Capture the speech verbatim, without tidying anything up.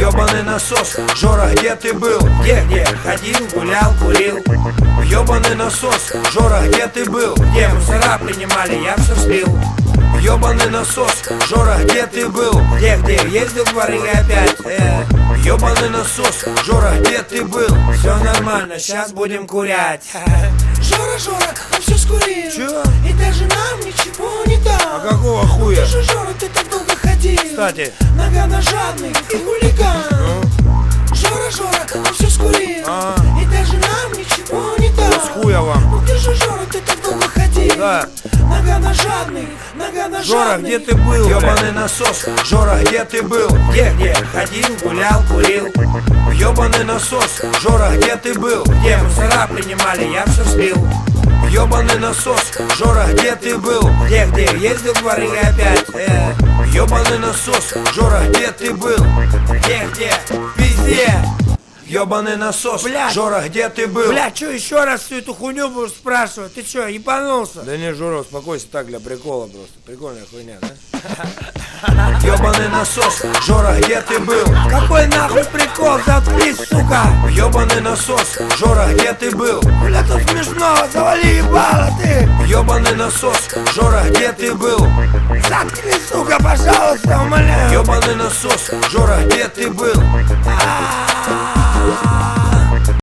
Ёбаный насос, Жора, где ты был? Где, где? Ходил, гулял, курил. Ёбаный насос, Жора, где ты был? Где мусора принимали, я все слил. Ёбаный насос, Жора, где ты был? Где, где? Ездил в барыг опять. э. Ёбаный насос, Жора, где ты был? Все нормально, сейчас будем курять. Жора, Жора, он все скурил. Чё? И даже нам ничего не дал. А какого хуя? Ты же, Жора, ты так долго ходил. Кстати, Многоножадный и хулиган. ну? Жора, Жора, он все скурил. А. И даже нам ничего не дал. С хуя вам. Ну ты же, Жора, ты так долго ходил. Да. Многоножадный, многоножадный. Жора, где ты был? Ёбаный насос, Жора, где ты был? Где, где? Ходил, гулял, курил. Ёбаный насос, Жора, где ты был? Где мусора принимали, я все слил. Ёбаный насос, Жора, где ты был? Где, где? Ездил в барыг опять. э. Ёбаный насос, Жора, где ты был? Где, где? Везде. Ёбаный насос, Блядь. Жора, где ты был? Бля, чё еще раз всю эту хуйню будешь спрашивать? Ты чё, ебанулся? Да не, Жора, успокойся, так для прикола просто. Прикольная хуйня, да? Ёбаный насос, Жора, где ты был? Какой нахуй прикол? Заткнись, сука! Ёбаный насос, Жора, где ты был? Бля, тут смешно, завали ебало ты! Ёбаный насос, Жора, где ты был? Заткнись, сука, пожалуйста, умоляю! Ёбаный насос, Жора, где ты был? А-а-а.